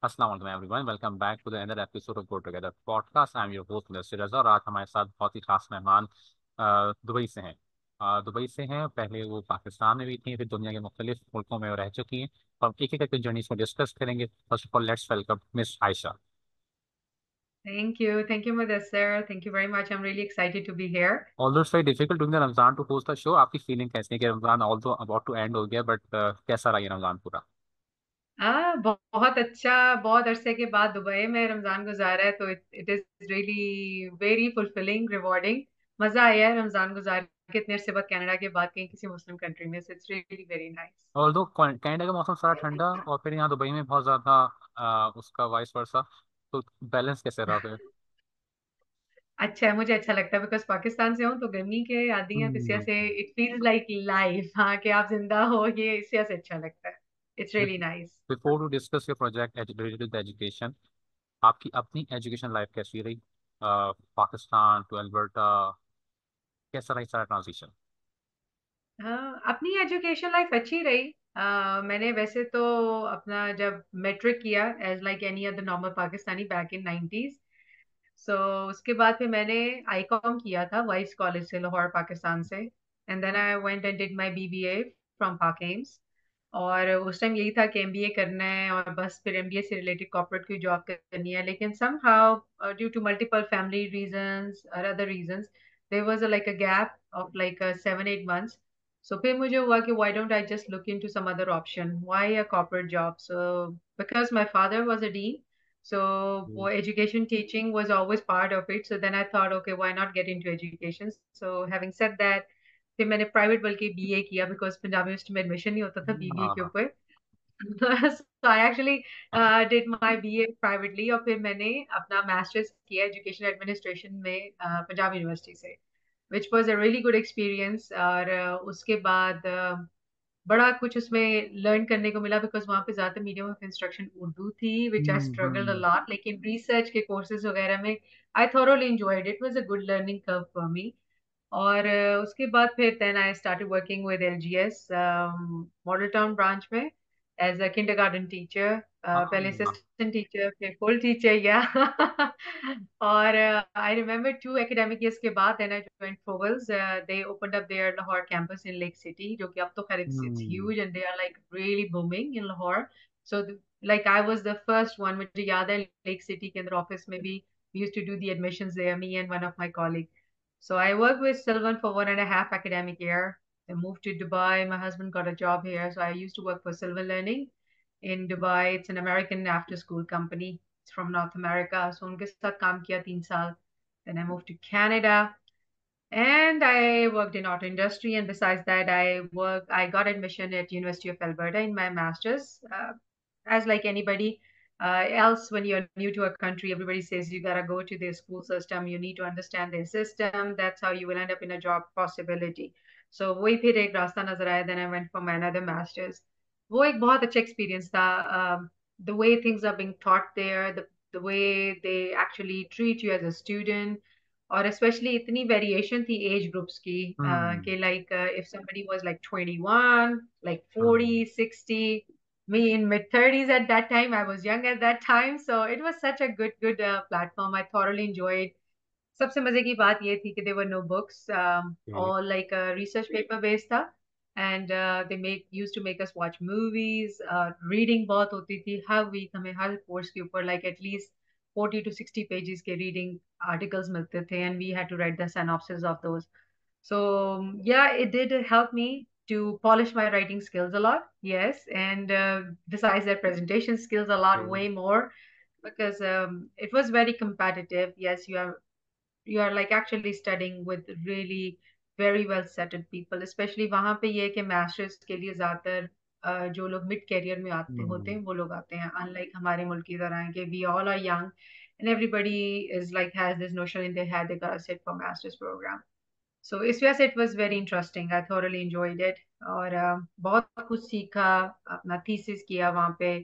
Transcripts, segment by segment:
अस्सलाम वालेकुम everyone, welcome back to the another episode of go together podcast. I am your host mister Raza और आज हमारे साथ बहुत ही खास मेहमान दुबई से हैं। दुबई से हैं, पहले वो पाकिस्तान में भी थी, फिर दुनिया के मुख्तलिफ मुल्कों में वो रह चुकी हैं। तो हम एक एक करके जर्नी को डिस्कस करेंगे। First of all let's welcome miss Ayesha. Thank you. Thank you, Mudassir. Thank you very much. I'm really excited to be here. Although it's very difficult doing the Ramzan to host the show, आपकी feeling कैसी है कि Ramzan although about to end हो गया, but कैसा रहा ये रमजान पूरा? बहुत अच्छा। बहुत अरसे के बाद दुबई में रमजान गुजारा है तो it is really very fulfilling, rewarding. मजा आया है रमजान गुजार के इतने अरसे बाद, कनाडा के बाद कहीं किसी मुस्लिम कंट्री में। It's really very nice. Although Canada का मौसम सारा ठंडा और फिर यहाँ दुबई में बहुत ज़्यादा उसका वाइस वर्सा, तो बैलेंस कैसे रहा फिर? अच्छा है, मुझे अच्छा लगता है बिकॉज पाकिस्तान से हूँ तो गर्मी के आदी हैं, तो इस वजह Hmm. से इट फील्स लाइक लाइफ, हाँ, कि आप जिंदा हो, ये इस वजह से अच्छा लगता है। It's really nice. Before to discuss your project related to education, आपकी अपनी एजुकेशन लाइफ कैसी रही? पाकिस्तान टू अल्बर्टा, कैसा रही सारा ट्रांजिशन? हाँ, अपनी एजुकेशन लाइफ अच्छी रही। मैंने वैसे तो अपना जब मैट्रिक किया as like any other normal Pakistani back in 90s। So उसके बाद फिर मैंने आईकॉम किया था वाइस कॉलेज से, लाहौर पाकिस्तान से। And then I went and did my BBA from Pak AIMS. और उस टाइम यही था कि एमबीए करना है और बस फिर एमबीए से रिलेटेड कॉर्पोरेट की जॉब करनी है, लेकिन somehow due to multiple family reasons और other reasons there was like a gap of like 7-8 months। So फिर मुझे हुआ कि why don't I just look into some other option, why a corporate job. So because my father was a dean, so hmm. well, education teaching was always part of it. So then I thought, okay, why not get into education? So having said that, फिर मैंने private बल्कि BA किया because Punjab university में admission नहीं होता था BBA के हाँ। ऊपर। so I actually did my BA privately और फिर मैंने अपना मास्टर्स किया एजुकेशन एडमिनिस्ट्रेशन में पंजाब यूनिवर्सिटी से, which was a really good experience। और उसके बाद बड़ा कुछ उसमें लर्न करने को मिला बिकॉज वहाँ पे ज्यादा मीडियम ऑफ इंस्ट्रक्शन उर्दू थी, which I struggled a hmm. Lot. लेकिन रिसर्च के कोर्सेज वगैरह में I thoroughly enjoyed, it was a good learning curve for me. और उसके बाद फिर then I started working with LGS Model Town branch में एज अ किंडरगार्टन टीचर। पहले हाँ। असिस्टेंट टीचर फिर फुल टीचर, या और आई रिमेम्बर 2 academic years के बाद then I joined Fowells. They opened up their Lahore campus in Lake City, जो कि अब तो खैर it's hmm. huge and they are like really booming in Lahore. So like I was the first one, मुझे याद है Lake City के अंदर ऑफिस में भी we used to do the admissions there, me and one of my colleagues. So I worked with Sylvan for 1.5 academic year. I moved to Dubai. My husband got a job here. So I used to work for Sylvan Learning in Dubai. It's an American after school company. It's from North America. So उनके साथ काम किया 3 साल. Then I moved to Canada and I worked in auto industry. And besides that, I got admission at University of Alberta in my master's. As like anybody else, when you're new to a country, everybody says you gotta go to their school system. You need to understand their system. That's how you will end up in a job possibility. So वही फिर एक रास्ता नजर आया. Then I went for my another masters. वो एक बहुत अच्छा experience था. The way things are being taught there, the way they actually treat you as a student, और स्पेशली इतनी वेरिएशन थी एज ग्रुप्स की हम्म। कि like if somebody was like 21, like hmm. 40, 60, me in mid 30s at that time. I was young at that time, so it was such a good platform. I thoroughly enjoyed. सबसे मजे की बात ये थी कि there were no books, all like research paper based था। and they make used to make us watch movies, reading बहुत होती थी हर वीक, हमें हर कोर्स के ऊपर like at least 40 to 60 pages के reading articles मिलते थे, and we had to write the synopsis of those. So yeah, it did help me to polish my writing skills a lot, yes, and besides that, presentation skills a lot, way more, because it was very competitive. Yes, you are like actually studying with really very well settled people, especially वहां पे ये है कि masters के लिए ज्यादातर जो लोग मिड करियर में आते होते हम्म। हैं वो लोग आते हैं, अनलाइक हमारे मुल्क की तरह है कि we all are young and everybody is like has this notion in their head they gotta sit for master's program. So इस वजह से it was very interesting. I thoroughly enjoyed it और बहुत कुछ सीखा, अपना थीसिस किया वहाँ पे,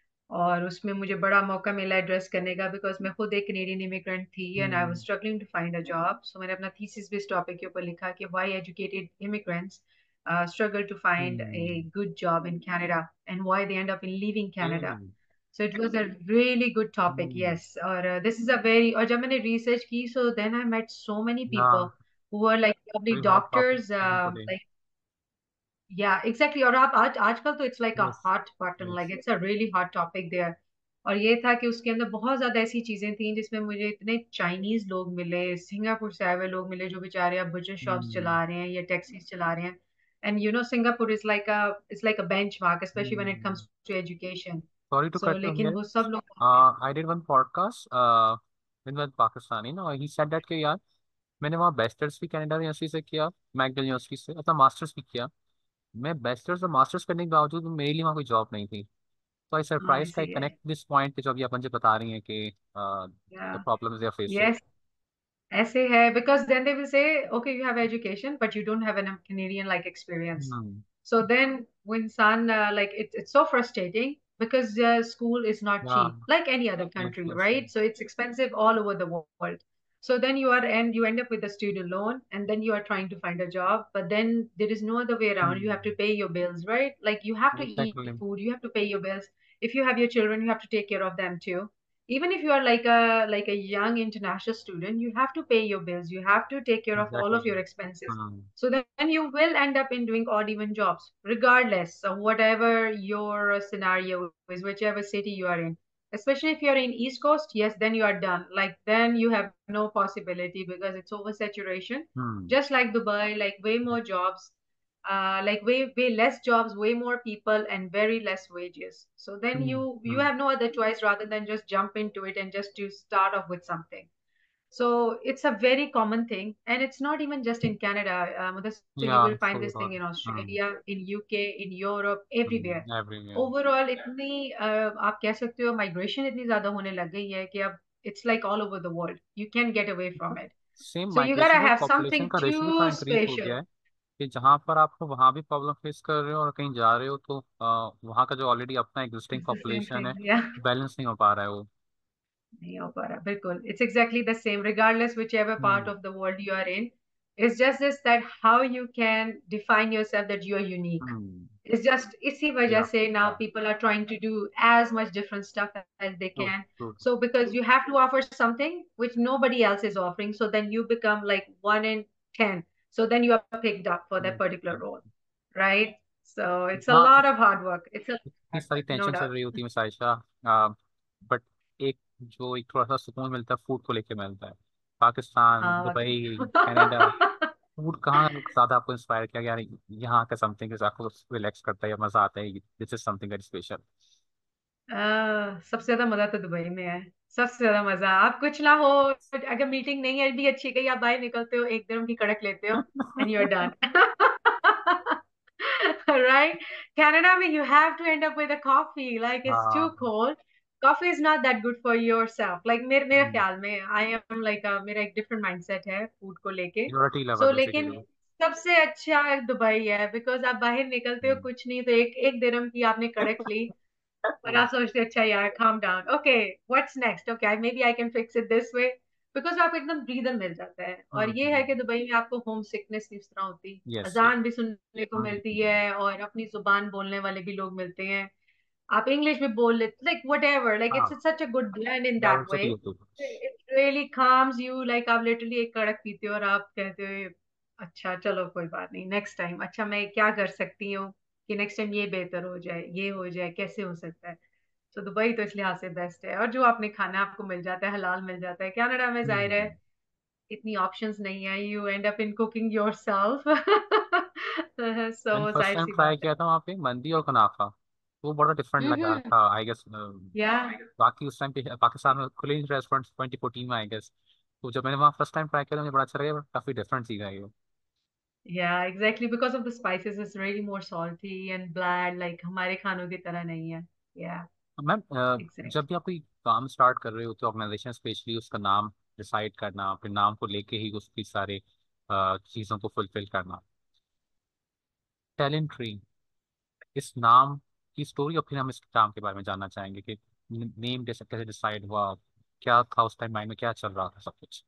और उसमें मुझे बड़ा मौका मिला एड्रेस करने का बिकॉज मैं खुद एक कनेडियन इमिग्रेंट थी and I was hmm. Struggling to find a job. So मैंने अपना थीसिस भी इस टॉपिक के ऊपर लिखा कि why educated immigrants struggle to find a hmm. good job in Canada and why they end up in leaving Canada. So it was a really good topic, hmm, yes. और this is a very, और जब मैंने research की, so then I met so many people हाँ, who were like probably very hot topic doctors, even today. like yeah, exactly. और आप आज आजकल तो it's like a Yes, hot button, yes. like it's a really hot topic there. और ये था कि उसके अंदर बहुत ज्यादा ऐसी चीजें थी जिसमें मुझे इतने चाइनीज लोग मिले, सिंगापुर से आए हुए लोग मिले जो बेचारे अब बुचर शॉप्स हम्म, चला रहे हैं या टैक्सीज चला रहे हैं. And you know Singapore is like a, it's like a benchmark specially when it hmm. Comes to education. Sorry to so cut you लेकिन here. वो सब लोग वहाँ पे. I did one podcast with one Pakistani. No, he said that कि यार मैंने वहाँ बैचलर्स भी कनाडा यूनिवर्सिटी से किया, मैकगिल यूनिवर्सिटी से, अपना मास्टर्स भी किया. मैं बैचलर्स और मास्टर्स करने के बावजूद मेरे लिए वहाँ कोई जॉब नहीं थी. तो आई हाँ सरप्राइज का ऐसे आई ही है. कनेक्ट दिस पॉइंट कि जो अभी अपन जो बता रही हैं कि the problems they are facing. Yes. ऐसे है because then they will say okay you have education but you don't have an Canadian like experience. Hmm, So then when son like it's so frustrating because school is not या, cheap like any other yes, country, yes, right? So it's expensive all over the world. So then you end up with a student loan and then you are trying to find a job, but then there is no other way around. You have to pay your bills, right? Like you have to eat exactly. food, you have to pay your bills. If you have your children, you have to take care of them too. Even if you are like a young international student, you have to pay your bills, you have to take care of all exactly. of your expenses. Hmm, So then you will end up in doing odd even jobs regardless of whatever your scenario is, whichever city you are in. Especially if you're in East Coast, yes, then you are done. Like then you have no possibility because it's oversaturation. Hmm, Just like Dubai, like way more jobs, like way less jobs, way more people, and very less wages. So then hmm, you hmm. have no other choice rather than just jump into it and just to start off with something. So it's a very common thing, and it's not even just in Canada. So या, you will find so this thing in hmm, Australia, in UK, in Europe, everywhere. Everywhere. Overall, इतनी आप कह सकते हो migration इतनी ज्यादा होने लग गई है कि अब it's like all over the world. You can't get away from it. Same So you gotta migration और have पॉपुलेशन something का रेशियो भी थोड़ा too इंक्रीज हो गया special. है कि जहाँ पर आपको वहाँ भी प्रॉब्लम फेस कर रहे हो और कहीं जा रहे हो तो वहाँ का जो ऑलरेडी अपना existing It's the same population है, thing. Yeah. बैलेंस नहीं हो पा रहा है वो. नहीं हो पा रहा बिल्कुल. It's exactly the same regardless whichever part hmm, of the world you are in. It's just this that how you can define yourself that you are unique. Hmm. It's just इसी वजह या, से now people are trying to do as much different stuff as they true, can. True. So because you have to offer something which nobody else is offering, so then you become like 1 in 10. So then you are picked up for that particular role, right? So it's a हाँ, lot of hard work. It's a इतनी सारी no tension चल doubt. रही होती है Saisha. But एक जो एक थोड़ा सा सुकून मिलता है फूड को लेके मिलता है. पाकिस्तान, हाँ. दुबई, कनाडा, फूड कहाँ ज्यादा आपको इंस्पायर किया यार, यहाँ का समथिंग आपको रिलैक्स करता है या मजा आता है, this is something very special. सबसे ज्यादा मजा तो दुबई में है. सबसे ज्यादा मजा आप कुछ ना हो, अगर मीटिंग नहीं है भी अच्छी गई, आप बाहर निकलते हो, 1 दिन की कड़क लेते हो and you are done. Right? Canada, I mean, you have to end up with a coffee. Like it's too हाँ. cold. Coffee is not that good for yourself. Like मेरे ख्याल में I am like मेरा एक different mindset है food को लेके. You're a tea lover So लेकिन basically. सबसे अच्छा दुबई है because आप बाहर निकलते हो हम्म. कुछ नहीं तो एक एक दिरहम की आपने कड़क ली और आप सोचते अच्छा यार calm down. Okay, what's next? Okay, maybe I can fix it this way. Because आपको एकदम ब्रीदर मिल जाता है. और ये है कि दुबई में आपको होम सिकनेस इस तरह होती, यस, यस. अजान भी सुनने को मिलती है और अपनी जुबान बोलने वाले भी लोग मिलते हैं. आप इंग्लिश भी बोल लेते, लाइक वट एवर, लाइक हाँ, it's such a good blend in that way. Diversity होती है. It really calms you. Like आप लिटरली एक कड़क पीते हो और आप कहते हो अच्छा चलो कोई बात नहीं, नेक्स्ट टाइम अच्छा मैं क्या कर सकती हूँ कि नेक्स्ट टाइम ये बेहतर हो जाए, ये हो जाए, कैसे हो सकता है. तो दुबई तो इस लिहाज से बेस्ट है. और जो आपने खाना आपको मिल जाता है, हलाल मिल जाता है. कनाडा में जाहिर है हम्म. इतनी ऑप्शंस नहीं है, you end up in cooking yourself. मैंने सो फर्स्ट जाहिर टाइम सी ट्राई बात है. किया था वहाँ पे मंदी और कुनाफा. वो बड़ा डिफरेंट लगा हम्म. था आई गेस. या बाकी उस टाइम पे पाकिस्तान में खुले रेस्टोरेंट 2014 में आई गेस. तो जब मैंने वहाँ फर्स्ट टाइम ट्राई किया तो मुझे बड़ा अच्छा लगा, काफी डिफरेंट चीज है ये. Yeah exactly because of the spices is really more salty and bland, like हमारे खानों की तरह नहीं है. या मैम, जब एग्जैक्टली. भी आप कोई काम स्टार्ट कर रहे हो तो ऑर्गेनाइजेशन स्पेशली उसका नाम डिसाइड करना, फिर नाम को लेके ही उसकी सारे चीज़ों को फुलफिल करना. टैलेंट ट्री, इस नाम की स्टोरी और फिर हम इस काम के बारे में जानना चाहेंगे कि नेम कैसे डिसाइड हुआ, क्या था उस टाइम माइंड में, क्या चल रहा था सब कुछ.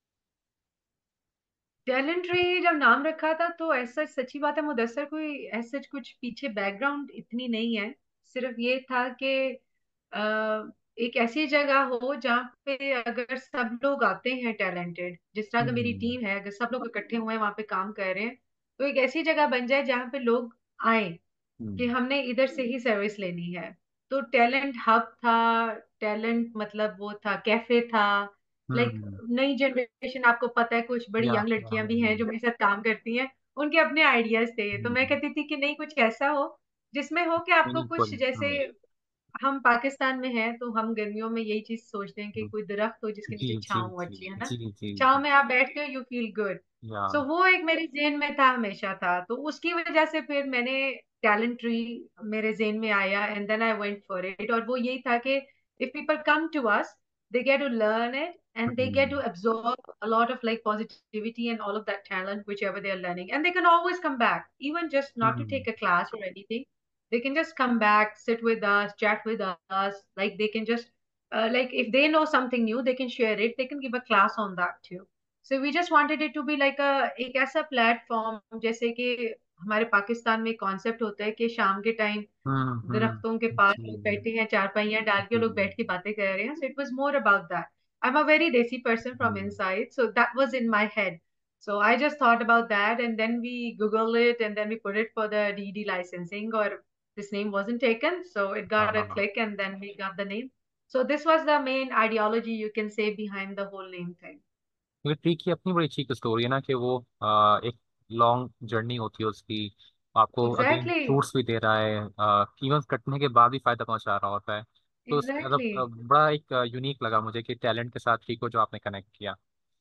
टैलेंट ट्री जब नाम रखा था तो ऐसा सच्ची बात है मुदस्सर कोई ऐसा कुछ पीछे बैकग्राउंड इतनी नहीं है. सिर्फ ये था कि एक ऐसी जगह हो जहाँ पे अगर सब लोग आते हैं टैलेंटेड, जिस तरह का मेरी हम्म। टीम है, अगर सब लोग इकट्ठे हुए हैं वहां पे काम कर रहे हैं, तो एक ऐसी जगह बन जाए जहाँ पे लोग आए कि हम्म। हमने इधर से ही सर्विस लेनी है। तो टैलेंट हब था, टैलेंट मतलब वो था, कैफे था। Like hmm. नई जनरेशन, आपको पता है कुछ बड़ी यंग या लड़कियां भी हैं जो मेरे साथ काम करती हैं, उनके अपने आइडियाज थे, तो मैं कहती थी कि नहीं, कुछ ऐसा हो जिसमें हो कि आपको कुछ, बिल्कुल। जैसे हम पाकिस्तान में हैं तो हम गर्मियों में यही चीज सोचते हैं कि कोई दरख्त हो जिसके जी नीचे जी छांव हो जी अच्छी, है ना। जी जी छांव जी। में आप बैठते हो, यू फील गुड। या। सो वो एक मेरे जेहन में था, हमेशा था, तो उसकी वजह से फिर मैंने टैलेंट ट्री मेरे जेहन में आया, and then I went for it. और वो यही था कि if people come to us, they get to learn it, and they get to hmm. absorb a lot of like positivity and all of that talent whichever they are learning, and they can always come back, even just not to hmm. take a class or anything. They can just come back, sit with us, chat with us, like they can just like if they know something new, they can share it, they can give a class on that too. So we just wanted it to be like a एक ऐसा platform, जैसे कि हमारे पाकिस्तान में concept होता है कि शाम के टाइम दरख्तों के पास जी लोग बैठे हैं, चारपाइयां डाल के जी। लोग बैठ के बातें कर रहे हैं। So it was more about that. I am a very desi person from hmm. Inside, so that was in my head. So I just thought about that, and then we Googled it, and then we put it for the DD licensing, or this name wasn't taken, so it got a हाँ, click, and then we got the name. So this was the main ideology, you can say, behind the whole name thing. क्योंकि tree की अपनी बड़ी अच्छी story है ना, कि वो एक लॉन्ग जर्नी होती है उसकी। आपको अभी Exactly, फ्रूट्स भी दे रहा है, इवन कटने के बाद भी फायदा पहुंचा रहा होता है। तो मतलब exactly. बड़ा एक यूनिक लगा मुझे कि टैलेंट के साथ ट्री को जो आपने कनेक्ट किया।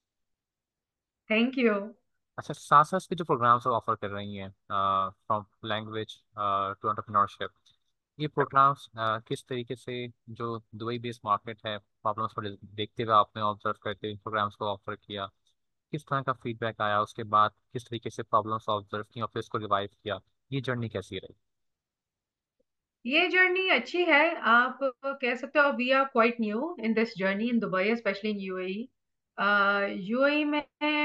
Thank you. अच्छा, साथ साथ के जो प्रोग्राम्स ऑफर कर रही हैं, फ्रॉम लैंग्वेज टू एंटरप्रेन्योरशिप, ये प्रोग्राम्स किस तरीके से, जो दुबई बेस्ड मार्केट है, प्रॉब्लम्स को देखते हुए आपने ऑब्जर्व करके प्रोग्राम्स को ऑफर किया, किस तरह का फीडबैक आया, उसके बाद किस तरीके से प्रॉब्लम्स ऑब्जर्व की और फिर इसको रिवाइव किया, ये जर्नी कैसी रही? ये जर्नी अच्छी है, आप कह सकते हो we are quite new in this journey in Dubai, specially in UAE. UAE में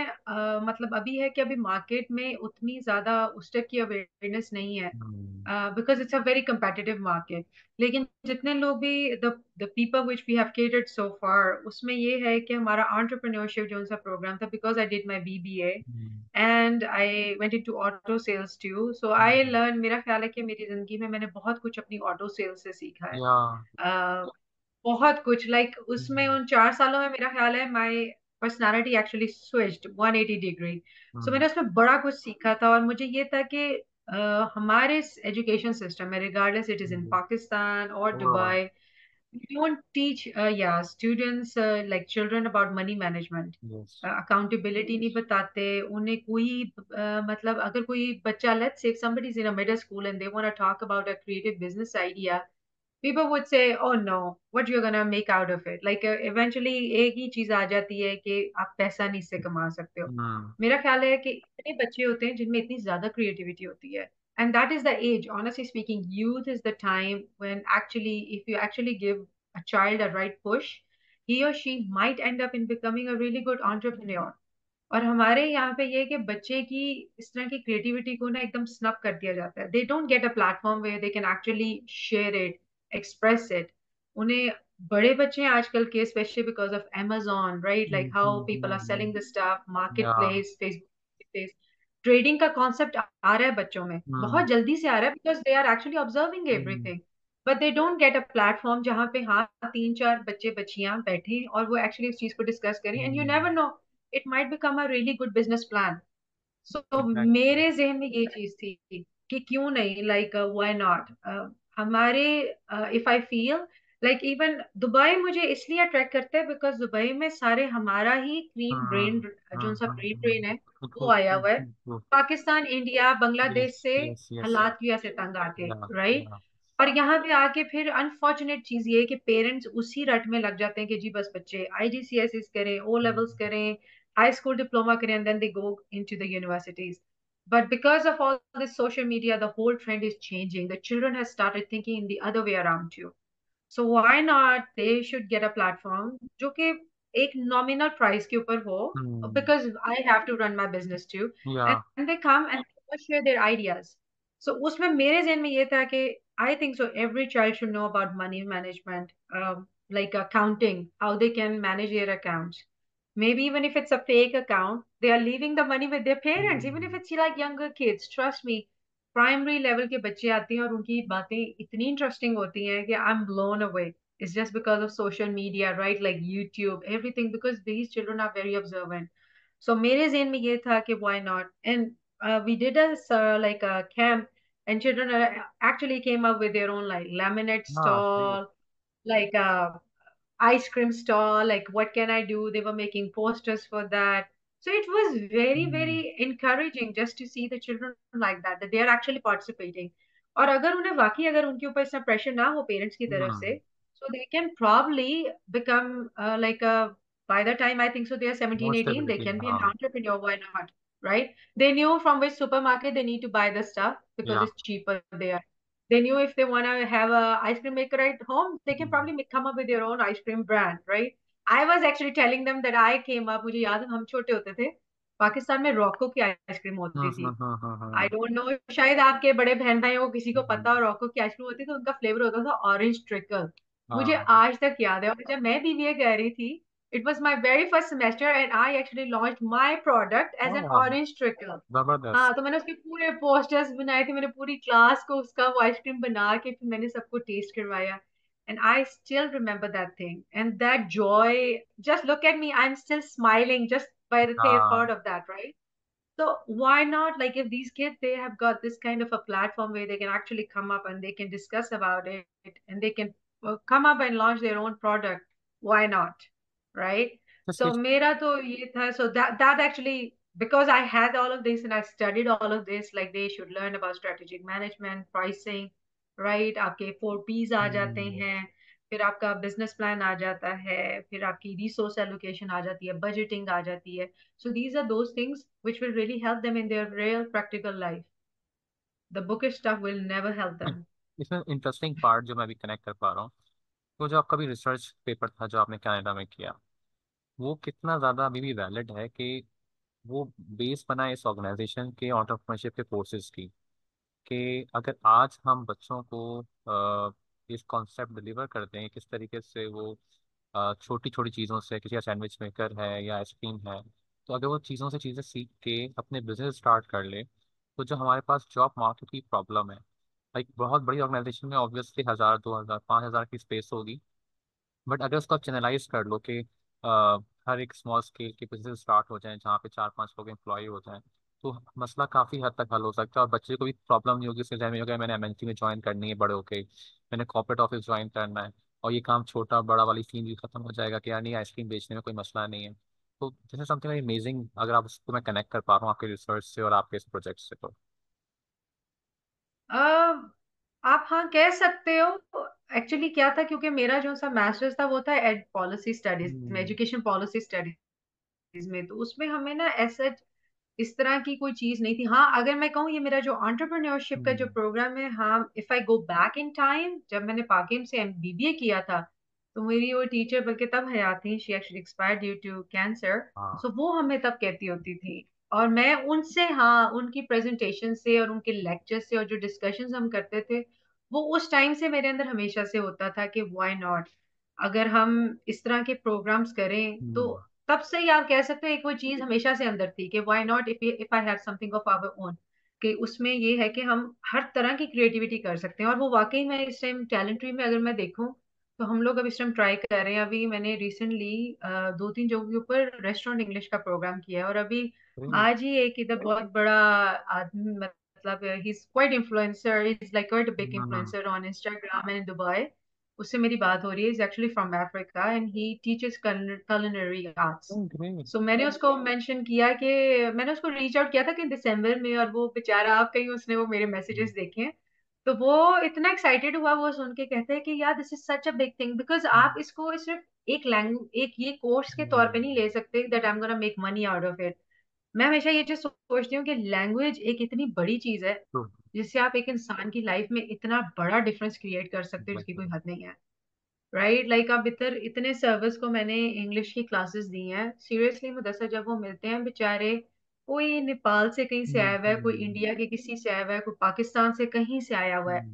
मतलब अभी है कि अभी मार्केट में उतनी ज्यादा उस टाइप की अवेयरनेस नहीं है, hmm. Because it's a very competitive market. लेकिन जितने लोग भी, the people which we have catered so far, उसमें ये है कि हमारा entrepreneurship जो सा प्रोग्राम था, because I did my BBA hmm. And I went into auto sales too, so I hmm. Learn, मेरा ख्याल है कि मेरी जिंदगी में मैंने बहुत कुछ अपनी ऑटो सेल्स से सीखा है। या। अ, बहुत कुछ, लाइक उसमें हम्म। उन 4 सालों में मेरा ख्याल है my personality actually switched 180 degree. सो हम्म। मैंने उसमें बड़ा कुछ सीखा था, और मुझे ये था कि हमारे एजुकेशन सिस्टम में, regardless it is in hmm. Pakistan और overall. Dubai, we don't teach students like children about money management. Yes. Accountability नहीं बताते उन्हें कोई, मतलब अगर कोई बच्चा, let's say if somebody is in a middle school and they want to talk about a creative business idea, people would say, oh no, what you're gonna make out of it, like eventually एक ही चीज आ जाती है कि आप पैसा नहीं इससे कमा सकते हो। हम्म। मेरा ख्याल है कि इतने बच्चे होते हैं जिनमें इतनी ज्यादा क्रिएटिविटी होती है, and that is the age, honestly speaking, youth is the time when actually, if you actually give a child a right push, he or she might end up in becoming a really good entrepreneur. और हमारे यहाँ पे ये है कि बच्चे की इस तरह की क्रिएटिविटी को ना एकदम स्नप कर दिया जाता है, they don't get a platform where they can actually share it, express it. उन्हें, बड़े बच्चे हैं आजकल के, specially because of Amazon, right, like how people are selling the stuff, market या। प्लेस, फेसबुक, ट्रेडिंग का कॉन्सेप्ट आ रहा है बच्चों में, हम्म। बहुत जल्दी से आ रहा है, because they are actually observing hmm. Everything, but they don't get a platform जहाँ पे हाँ 3-4 बच्चे बच्चियां बैठे और वो एक्चुअली इस चीज को डिस्कस करें, and you never know, it might become a really good business plan. So exactly. मेरे जहन में ये चीज थी कि क्यों नहीं, like why not, हमारे, if I feel like even Dubai मुझे इसलिए अट्रैक्ट करता है बिकॉज दुबई में सारे हमारा ही क्रीम ब्रेन, हम्म। जो सा ब्रेन ड्रेन है वो आया हुआ है, true. Pakistan, India, yes Bangladesh से, यस यस। हालात की वजह से तंग आके, या। राइट। या। और यहाँ पे आके फिर अनफॉर्चुनेट चीज ये है कि पेरेंट्स उसी रट में लग जाते हैं कि जी बस बच्चे आईजीसीएसएस करें, ओ लेवल्स करें, high school diploma करें, and then they go into the universities. But because of all this social media, the whole trend is changing. The children have started thinking in the other way around too. So why not they should get a platform जो कि एक nominal price के ऊपर हो, हम्म। because I have to run my business too, या। and they come and share their ideas. So उसमें मेरे जहन में ये था कि I think so. Every child should know about money management, like accounting, how they can manage their accounts. Maybe even if it's a fake account, they are leaving the money with their parents. Even if hmm, it's like younger kids, trust me, primary level के बच्चे आते हैं और उनकी बातें इतनी interesting होती हैं कि I'm blown away. It's just because of social media, right? Like YouTube, everything. Because these children are very observant. So मेरे ज़हन में ये था कि why not? And we did a like a camp, and children actually came up with their own like laminate हाँ great. stall, like ice cream stall, like what can I do? They were making posters for that. So it was very, hmm, very encouraging just to see the children like that they are actually participating. और अगर उन्हें वाकई अगर उनके ऊपर इतना pressure ना हो पेरेंट्स की तरफ से, हम्म, so they can probably become like a, by the time I think so they are 17, more 18, they stability, can be an हाँ, entrepreneur, why not? Right? They knew from which supermarket they need to buy the stuff because yeah, it's cheaper there. They knew if they want to have a ice cream maker at home, they can hmm, probably come up with their own ice cream brand, right? I was actually telling them that I came up, मुझे याद है हम छोटे होते थे, पाकिस्तान में Roku की ice cream होती थी। आई डोंट नो, शायद आपके बड़े बहन भाइयों को किसी को पता हम्म, हो, रॉको की आइसक्रीम होती थी तो उनका फ्लेवर होता था ऑरेंज ट्रिकल। मुझे हाँ, आज तक याद है, और जब मैं बीबीए कर रही थी, it was my very first semester and I actually launched my product as an हाँ, ऑरेंज ट्रिकल। जबरदस्त, हाँ, तो मैंने उसके पूरे पोस्टर्स बनाए थे, मैंने पूरी क्लास को उसका वो आइसक्रीम बना के फिर मैंने सबको टेस्ट करवाया। And I still remember that thing and that joy, just look at me, I am still smiling just by the हाँ, thought of that, right? So why not? Like if these kids they have got this kind of a platform where they can actually come up and they can discuss about it and they can come up and launch their own product. Why not? Right? जैसे So मेरा तो ये था, so that actually, because I had all of this and I studied all of this, like they should learn about strategic management, pricing, right? आपके 4 P's आ जाते हम्म, हैं, फिर आपका बिजनेस प्लान आ जाता है, फिर आपकी रिसोर्स एलोकेशन आ जाती है, बजटिंग आ जाती है। So these are those things which will really help them in their real practical life. The bookish stuff will never help them. इसमें इंटरेस्टिंग पार्ट जो मैं भी कनेक्ट कर पा रहा हूँ, तो जो आपका भी रिसर्च पेपर था जो आपने कनाडा में किया, वो कितना ज़्यादा अभी भी वैलिड है कि वो बेस बना इस ऑर्गेनाइजेशन के एंटरप्रेन्योरशिप के कोर्सेज की, कि अगर आज हम बच्चों को इस कॉन्सेप्ट डिलीवर करते हैं किस तरीके से वो छोटी छोटी चीज़ों से, किसी का सैंडविच मेकर है या आइसक्रीम है, तो अगर वो चीज़ों से चीज़ें सीख के अपने बिजनेस स्टार्ट कर ले, तो जो हमारे पास जॉब मार्केट की प्रॉब्लम है, एक बहुत बड़ी ऑर्गेनाइजेशन में ऑब्वियसली 1,000, 2,000, 5,000 की स्पेस होगी, बट अगर उसको आप चैनलाइज कर लो कि हर एक स्मॉल स्केल के बिजनेस स्टार्ट हो जाए जहाँ पे 4-5 लोग एम्प्लॉय हो जाएं, तो मसला काफ़ी हद तक हल हो सकता है और बच्चे को भी प्रॉब्लम नहीं होगी उसके जहन में होगा मैंने एमएनसी में ज्वाइन करनी है बड़े होके, मैंने कॉर्पोरेट ऑफिस ज्वाइन करना है, और ये काम छोटा बड़ा वाली सीन भी खत्म हो जाएगा कि यार नहीं आइसक्रीम बेचने में कोई मसला नहीं है। तो दिस इज समथिंग अमेजिंग अगर आप उसको मैं कनेक्ट कर पा रहा हूँ आपके रिसर्च से और आपके इस प्रोजेक्ट से तो। अब आप हाँ कह सकते हो। एक्चुअली क्या था, क्योंकि मेरा जो सा मास्टर्स था वो था एड पॉलिसी स्टडीज में, हम्म, एजुकेशन पॉलिसी स्टडीज में, तो उसमें हमें ना ऐसा इस तरह की कोई चीज नहीं थी। हाँ, अगर मैं कहूँ ये मेरा जो एंटरप्रेन्योरशिप का जो हम्म, प्रोग्राम है, हाँ, if I go back in time, जब मैंने पाकिम से बीबीए किया था, तो मेरी वो टीचर बल्कि तब हयात थी, she actually expired due to cancer. हाँ, सो वो हमें तब कहती होती थी, और मैं उनसे, हाँ, उनकी प्रेजेंटेशन से और उनके लेक्चर से और जो डिस्कशंस हम करते थे, वो उस टाइम से मेरे अंदर हमेशा से होता था कि व्हाई नॉट, अगर हम इस तरह के प्रोग्राम्स करें तो। हम्म, तब से ही आप कह सकते हो एक वो चीज हमेशा से अंदर थी कि why not, if I have something of our own, कि उसमें ये है कि हम हर तरह की क्रिएटिविटी कर सकते हैं। और वो वाकई में इस टाइम टैलेंट्री में अगर मैं देखूं, तो हम लोग अब इस टाइम ट्राई कर रहे हैं। अभी मैंने रिसेंटली 2-3 जगहों के ऊपर रेस्टोरेंट इंग्लिश का प्रोग्राम किया है, और अभी great, आज ही एक इधर बहुत बड़ा आदमी, मतलब he is quite influencer, is like quite a big hmm, influencer on Instagram and Dubai. उससे मेरी बात हो रही है, is actually from Africa and he teaches culinary arts. Great, so मैंने उसको मेंशन किया कि मैंने उसको रीच आउट किया था कि दिसंबर में, और वो बेचारा, आप कहीं उसने वो मेरे मैसेजेस देखे हैं, तो वो इतना एक्साइटेड हुआ वो सुन के, कहते हैं कि यार this is such a big thing, because आप इसको सिर्फ एक लैंग्वेज, एक ये कोर्स के तौर पे नहीं ले सकते that I am gonna make money out of it. मैं हमेशा ये चीज सोचती हूँ कि लैंग्वेज एक इतनी बड़ी चीज है जिससे आप एक इंसान की लाइफ में इतना बड़ा डिफरेंस क्रिएट कर सकते हो जिसकी कोई हद नहीं है। राइट? लाइक अब इधर इतने सर्विस को मैंने इंग्लिश की क्लासेस दी हैं, सीरियसली मुदस्सर जब वो मिलते हैं बेचारे, कोई नेपाल से कहीं से आया हुआ है, कोई इंडिया के किसी से आया हुआ है, कोई पाकिस्तान से कहीं से आया हुआ है,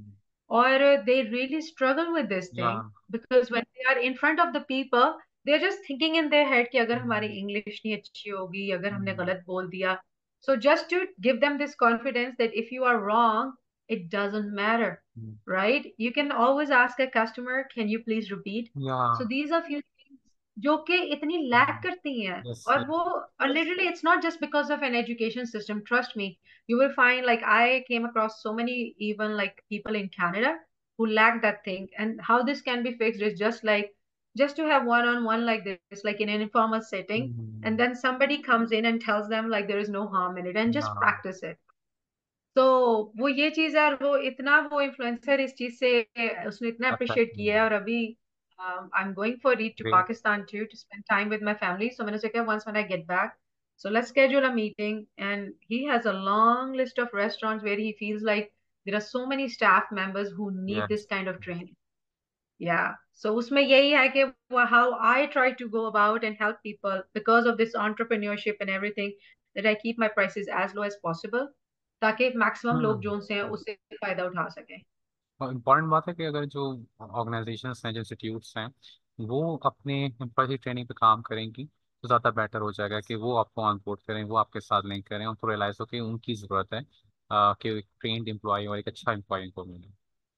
और they really struggle with this thing Yeah. because when they are in front of the people they're just thinking in their head कि अगर हमारी Mm, इंग्लिश नहीं अच्छी होगी, अगर हमने mm, गलत बोल दिया. So just to give them this confidence that if you are wrong, it doesn't matter, mm. right? You can always ask a customer, can you please repeat? Yeah. So these are few things जो कि इतनी lack Mm. करती हैं. Yes, और yes. वो और literally it's not just because of an education system, trust me. You will find, like, I came across so many even like people in Canada who lack that thing. And how this can be fixed is just like just to have one on one like this, like in an informal setting, and Mm. then somebody comes in and tells them like there is no harm in it and just Yeah. practice it. तो वो ये चीज है, और वो इतना वो influencer इस चीज से उसने इतना Affect. अप्रिशिएट किया है. और अभी I am going for it to Great. Pakistan to spend time with my family. So मैंने सोचा once when I get back, so let's schedule a meeting. And he has a long list of restaurants where he feels like there are so many staff members who need this Yes. kind of training. Yeah. So उसमें यही है कि how I try to go about and help people because of this entrepreneurship and everything, that I keep my prices as low as possible ताकि maximum लोग हम्म. जो से हैं उससे फायदा उठा सकें. और इम्पॉर्टेंट बात है कि अगर जो ऑर्गेनाइजेशंस हैं, जो इंस्टीट्यूट्स हैं, वो अपने एम्प्लॉय की ट्रेनिंग पे काम करेंगी तो ज़्यादा बेटर हो जाएगा कि वो आपको ऑनबोर्ड करें, वो आपके साथ लिंक करें, उनको रियलाइज़ हो कि उनकी ज़रूरत है कि एक ट्रेंड एम्प्लॉय और एक अच्छा एम्प्लॉय इनको मिले।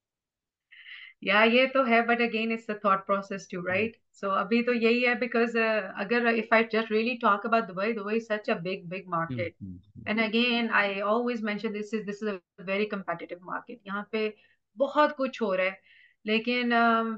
या ये तो है, but again it's the thought process to, hmm, right? So अभी तो यही है बिकॉज अगर if I just really talk about Dubai, Dubai is such a big big hmm, market. Hmm, and again I always mention this is a very competitive market. यहाँ पे बहुत कुछ हो रहा है. लेकिन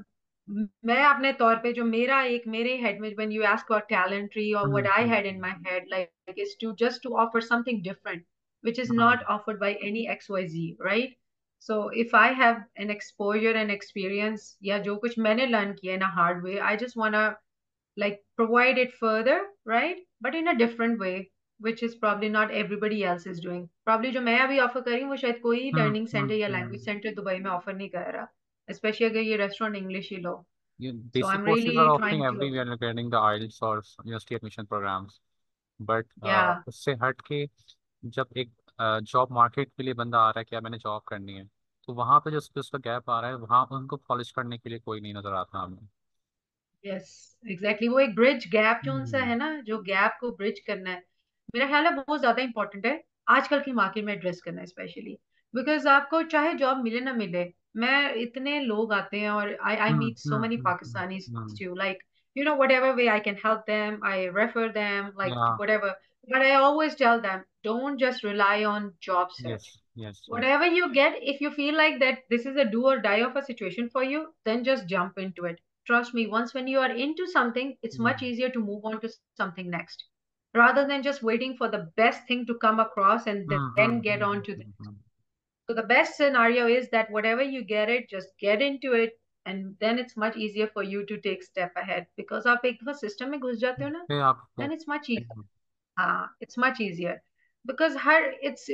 मैं अपने तौर पे जो मेरा एक मेरे हेड में when you ask about talent tree और hmm, what I had in my head like is to just to offer something different which is not hmm, offered by any XYZ, right? So if I have an exposure and experience, या जो कुछ मैंने learn किया in a hard way, I just wanna like provide it further, right? But in a different way, which is probably not everybody else is doing. Probably जो मैं अभी offer कर रही हूँ वो शायद कोई हम्म, learning हम्म, center या language center दुबई में offer नहीं कर रहा, especially अगर ये restaurant English ही लो. So basic I'm courses are really offering trying to, everywhere regarding the IELTS और university admission programmes, but yeah. उससे हट के जब एक जॉब मार्केट के लिए बंदा आ रहा है कि यार मैंने जॉब करनी है, तो वहाँ पे जो स्किल्स का गैप आ रहा है वहाँ उनको पॉलिश करने के लिए कोई नहीं नजर आता हमें। Yes, exactly. वो एक ब्रिज गैप जो उनसा हम्म, है ना, जो गैप को ब्रिज करना है, मेरा ख्याल है बहुत ज्यादा इंपॉर्टेंट है आजकल की मार्केट में एड्रेस करना है, स्पेशली बिकॉज आपको चाहे जॉब मिले ना मिले, मैं इतने लोग आते हैं और I I hmm, meet so many Pakistani hmm, too, like you know whatever way I can help them, I refer them, like या, whatever. But I always tell them, don't just rely on job yes, search. Yes, yes, Whatever you get, if you feel like that this is a do or die of a situation for you, then just jump into it. Trust me, once when you are into something, it's much easier to move on to something next rather than just waiting for the best thing to come across and then get on to this. So the best scenario is that whatever you get it, just get into it, and then it's much easier for you to take step ahead because आप एक दफा system में घुस जाते हो ना, फिर आपको। then it's much easier. हाँ, it's much easier because her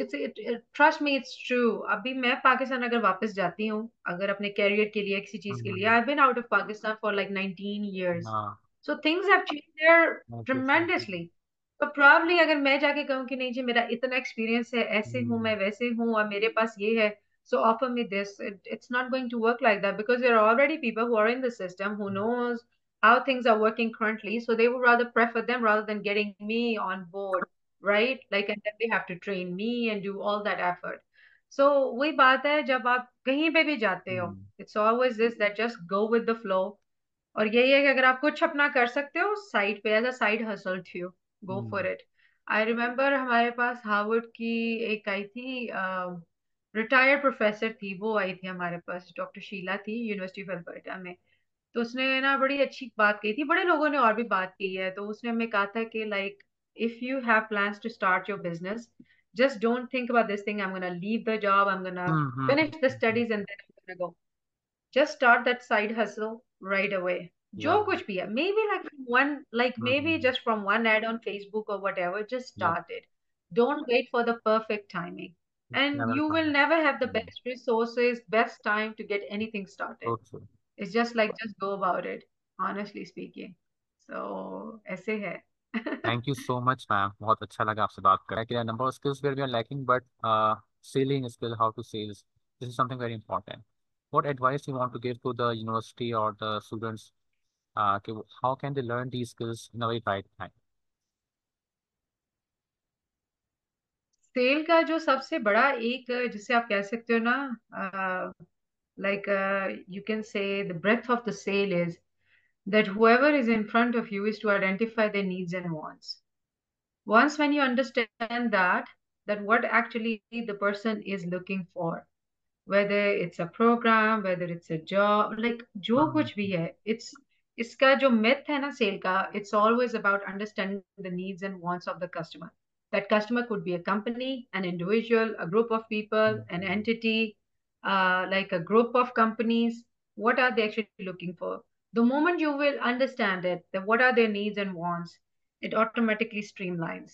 trust me, it's true. अभी मैं पाकिस्तान अगर वापस जाती हूँ अगर अपने कैरियर के लिए किसी चीज के लिए, I've been out of Pakistan for like 19 years, हाँ, so things have changed there obviously. tremendously. तो probably अगर मैं जाके कहूँ कि नहीं जी मेरा इतना एक्सपीरियंस है, ऐसे हूँ हम्म, मैं, वैसे हूँ और मेरे पास ये है, so offer me this, it's not going to work like that because there are already people who are in the system who knows how things are working currently, so they would rather prefer them rather than getting me on board, right? Like, and then they have to train me and do all that effort. So वही बात है, जब आप कहीं पे भी जाते हो, हम्म, it's always this that just go with the flow. और यही है कि अगर आप कुछ अपना कर सकते हो साइड पे as a side hustle too, go for hmm, it. I remember हमारे पास हार्वर्ड की एक आई थी, रिटायर्ड प्रोफेसर थी, वो आई थी हमारे पास, डॉक्टर शीला थी, यूनिवर्सिटी ऑफ अल्बर्टा में. तो उसने ना बड़ी अच्छी बात कही थी, बड़े लोगों ने और भी बात की है. तो उसने हमें कहा था कि like if you have plans to start your business, just don't think about this thing, I am gonna leave the job, I am gonna hmm, finish the studies and then I am gonna go. Just start that side hustle right away. या, जो कुछ भी है, maybe like from one, like maybe hmm, just from one ad on Facebook or whatever, just या, start it. Don't wait for the perfect timing. And never you come. will never have the best resources, best time to get anything started. Okay. It's just like, just go about it, honestly speaking. So, ऐसे है. Thank you so much ma'am, बहुत अच्छा लगा आपसे बात करें कि number of skills where we are lacking, but selling skill, how to sales, this is something very important. what advice you want to give to the university or the students? How can they learn these skills in a very right time? Sale का जो सबसे बड़ा एक जिसे आप कह सकते हो ना, like you can say the breadth of the sale is that whoever is in front of you is to identify their needs and wants. Once when you understand that what actually the person is looking for, whether it's a program, whether it's a job, like जो Hmm. कुछ भी है, it's इसका जो myth है ना cell का, it's always about understanding the needs and wants of the customer. That customer could be a company, an individual, a group of people, an Hmm. entity, like a group of companies. What are they actually looking for? The moment you will understand it, that what are their needs and wants, it automatically streamlines.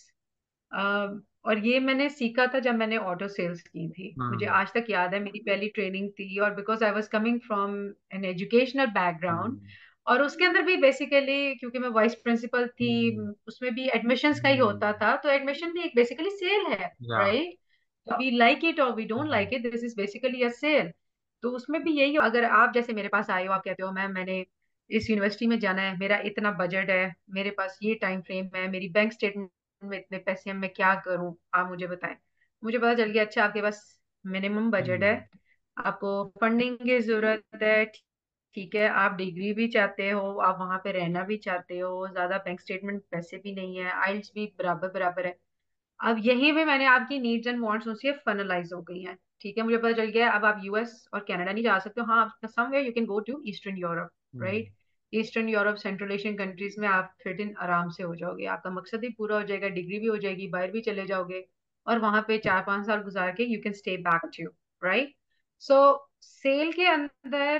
और ये मैंने सीखा था जब मैंने auto sales की थी। मुझे Hmm. आज तक याद है मेरी पहली ट्रेनिंग थी, और because I was coming from an educational background, Hmm. और उसके अंदर भी बेसिकली क्योंकि मैं वाइस प्रिंसिपल थी, Hmm. उसमें भी एडमिशंस का ही होता था, तो एडमिशन भी एक बेसिकली सेल है, Yeah. Right? We like it और we don't Hmm. Like it, this is basically a sale. तो उसमें भी यही, अगर आप जैसे मेरे पास आए हो, आप कहते हो मैम मैंने इस यूनिवर्सिटी में जाना है, मेरा इतना बजट है, मेरे पास ये टाइम फ्रेम है, मेरी बैंक स्टेटमेंट में इतने पैसे हैं, मैं क्या करूं, आप मुझे बताएं। मुझे पता चल गया, अच्छा आपके पास मिनिमम बजट है, Hmm. आपको फंडिंग की जरूरत है, ठीक है, आप डिग्री भी चाहते हो, आप वहां पे रहना भी चाहते हो, ज्यादा बैंक स्टेटमेंट पैसे भी नहीं है, आइल्स भी बराबर बराबर है। अब यही भी मैंने आपकी नीड्स एंड वांट्स उससे फाइनलाइज हो गई हैं, ठीक है, मुझे पता चल गया अब आप यूएस और कनाडा नहीं जा सकते हो, हाँ somewhere you can go to Eastern Europe, Hmm. Right? Eastern Europe, Central Asian countries में आप फिट इन आराम से हो जाओगे, आपका मकसद भी पूरा हो जाएगा, डिग्री भी हो जाएगी, बाहर भी चले जाओगे, और वहां पे 4-5 साल गुजार के you can stay back too, right? So sale के अंदर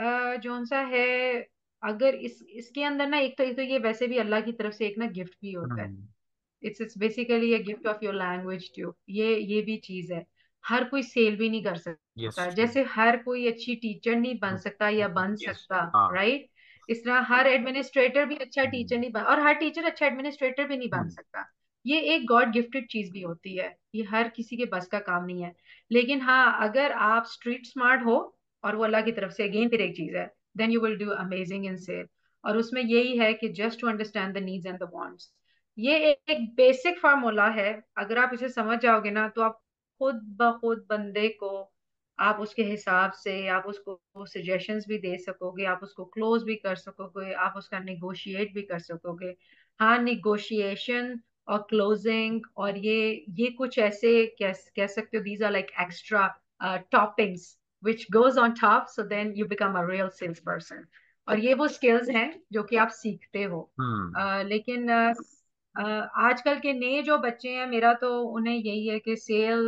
जोन सा है, अगर इसके अंदर ना, एक तो ये वैसे भी अल्लाह की तरफ से एक ना गिफ्ट भी होता है। Hmm. It's basically a gift of your language tube, ये भी चीज है। हर कोई सेल भी नहीं कर Yes. सकता, True. जैसे हर कोई अच्छी टीचर नहीं बन True. सकता या बन Yes. सकता, हाँ. राइट? इस तरह हर एडमिनिस्ट्रेटर भी अच्छा टीचर Hmm. नहीं बन, और हर टीचर अच्छा एडमिनिस्ट्रेटर भी नहीं बन Hmm. सकता। ये एक गॉड गिफ्टेड चीज भी होती है, ये हर किसी के बस का काम नहीं है। लेकिन हाँ, अगर आप स्ट्रीट स्मार्ट हो, और वो अल्लाह की तरफ से अगेन फिर एक चीज है, then you will do amazing in sale. और उसमें यही है कि just to understand the needs and the wants, ये एक बेसिक फार्मूला है। अगर आप इसे समझ जाओगे ना, तो आप खुद ब खुद बंदे को, आप उसके हिसाब से आप उसको सजेशंस भी दे सकोगे, आप उसको क्लोज भी कर सकोगे, आप उसका निगोशिएट भी कर सकोगे। हाँ, निगोशिएशन और क्लोजिंग, और ये कुछ ऐसे कह सकते हो, these are like extra toppings which goes on top, so then you become a real salesperson। और ये वो स्किल्स हैं जो कि आप सीखते हो। Hmm. लेकिन आजकल के नए जो बच्चे हैं, मेरा तो उन्हें यही है कि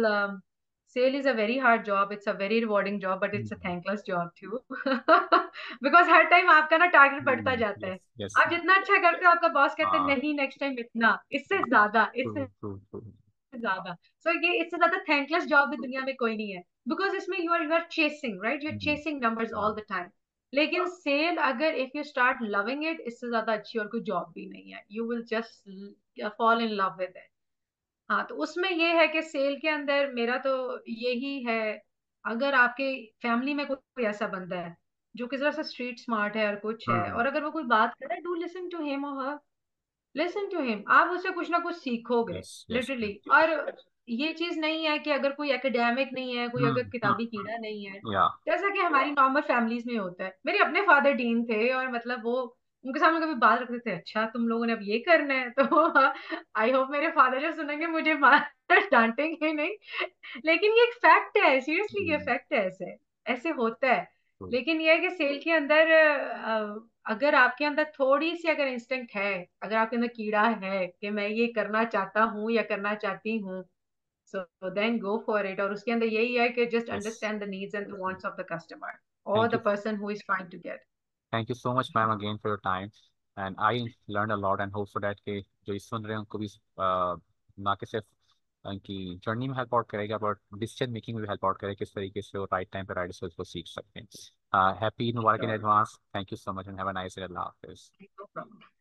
sale is a very hard job, it's a very rewarding job, but it's a Hmm. Thankless job too. Because हर टाइम आपका ना टारगेट बढ़ता Hmm. जाता है। Yes. Yes. आप जितना अच्छा करते हो, आपका बॉस कहते हैं हाँ. नहीं, नेक्स्ट टाइम इतना, इससे ज्यादा, इससे True. True. True. ज्यादा। सो ये इससे ज्यादा थैंकलेस जॉब भी दुनिया में कोई नहीं है, बिकॉज इसमें you are chasing, right? You are Hmm. Chasing numbers all हाँ. The time. लेकिन सेल, अगर if you start loving it, इससे ज्यादा अच्छी और कोई जॉब भी नहीं है, you will just fall in love with it. हाँ, तो उसमें ये है कि सेल के अंदर मेरा तो यही है, अगर आपके फैमिली में कोई ऐसा बंदा है जो किसी तरह से स्ट्रीट स्मार्ट है और कुछ है, Hmm. और अगर वो कोई बात करे, डू लिसन टू हिम और हर, लिसन टू हिम, आप उससे कुछ ना कुछ सीखोगे, Yes. Yes. लिटरली। Yes. और ये चीज नहीं है कि अगर कोई एकेडमिक नहीं है, कोई Hmm. अगर Hmm. किताबी कीड़ा नहीं है, Yeah. जैसा कि हमारी नॉर्मल फैमिलीज में होता है। मेरे अपने फादर डीन थे, और मतलब वो उनके सामने कभी बात रखते थे, अच्छा तुम लोगों ने अब ये करना है, तो आई होप मेरे फादर जो सुनेंगे मुझे मार डांटेंगे नहीं, लेकिन ये एक फैक्ट है, सीरियसली ये Hmm. फैक्ट है, ऐसे ऐसे होता है। True. लेकिन ये है कि सेल के अंदर अगर आपके अंदर थोड़ी सी अगर इंस्टिंक्ट है, अगर आपके अंदर कीड़ा है कि मैं ये करना चाहता हूँ या करना चाहती हूँ, so then go for it. और उसके अंदर यही है कि just Yes. Understand the needs and the wants of the customer और Thank you. The person who is trying to get. Thank you so much, ma'am, again for your time. And I learned a lot and hope for that कि जो इस सुन रहे हैं उनको भी ना कि सिर्फ उनकी जर्नी में हेल्प आउट करेगा, बट डिसीजन मेकिंग में भी हेल्प आउट करेगा, किस तरीके से वो राइट टाइम पे राइट डिसीजन को सीख सकते हैं। हैप्पी ईद मुबारक in advance. Thank you so much and have a nice day. अल्लाह हाफिज़। No problem.